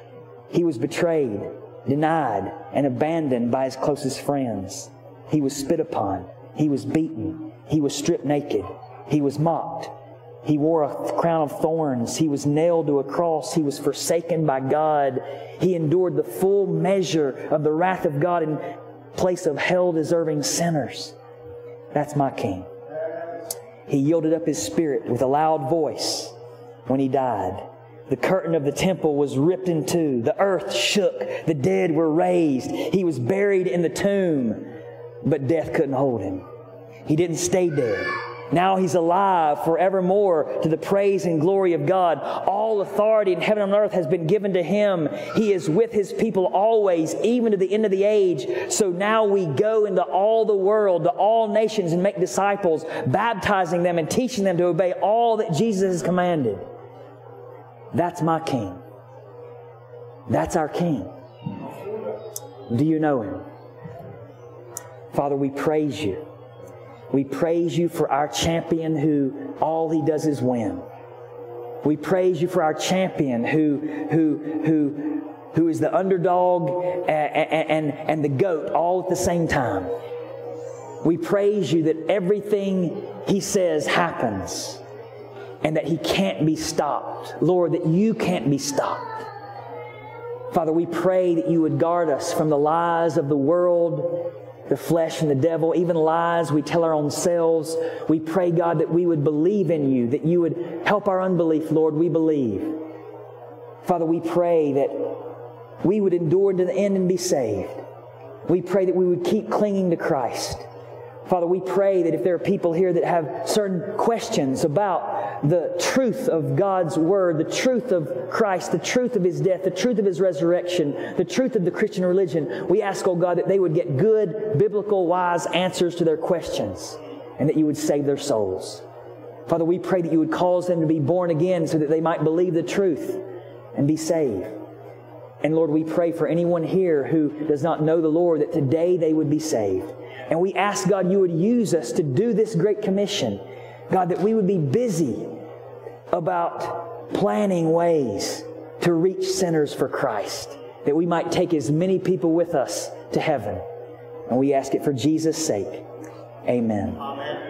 He was betrayed, denied, and abandoned by His closest friends. He was spit upon. He was beaten. He was stripped naked. He was mocked. He wore a crown of thorns. He was nailed to a cross. He was forsaken by God. He endured the full measure of the wrath of God in place of hell-deserving sinners. That's my King. He yielded up His spirit with a loud voice when He died. The curtain of the temple was ripped in two. The earth shook. The dead were raised. He was buried in the tomb, but death couldn't hold Him. He didn't stay dead. Now He's alive forevermore to the praise and glory of God. All authority in heaven and on earth has been given to Him. He is with His people always, even to the end of the age. So now we go into all the world, to all nations, and make disciples, baptizing them and teaching them to obey all that Jesus has commanded. That's my King. That's our King. Do you know Him? Father, we praise You. We praise You for our champion who all he does is win. We praise You for our champion who is the underdog and the goat all at the same time. We praise You that everything He says happens and that He can't be stopped. Lord, that You can't be stopped. Father, we pray that You would guard us from the lies of the world, the flesh and the devil, even lies we tell our own selves. We pray, God, that we would believe in You, that You would help our unbelief, Lord. We believe. Father, we pray that we would endure to the end and be saved. We pray that we would keep clinging to Christ. Father, we pray that if there are people here that have certain questions about the truth of God's Word, the truth of Christ, the truth of His death, the truth of His resurrection, the truth of the Christian religion, we ask, oh God, that they would get good, biblical, wise answers to their questions and that You would save their souls. Father, we pray that You would cause them to be born again so that they might believe the truth and be saved. And Lord, we pray for anyone here who does not know the Lord, that today they would be saved. And we ask, God, You would use us to do this great commission. God, that we would be busy about planning ways to reach sinners for Christ, that we might take as many people with us to heaven. And we ask it for Jesus' sake. Amen. Amen.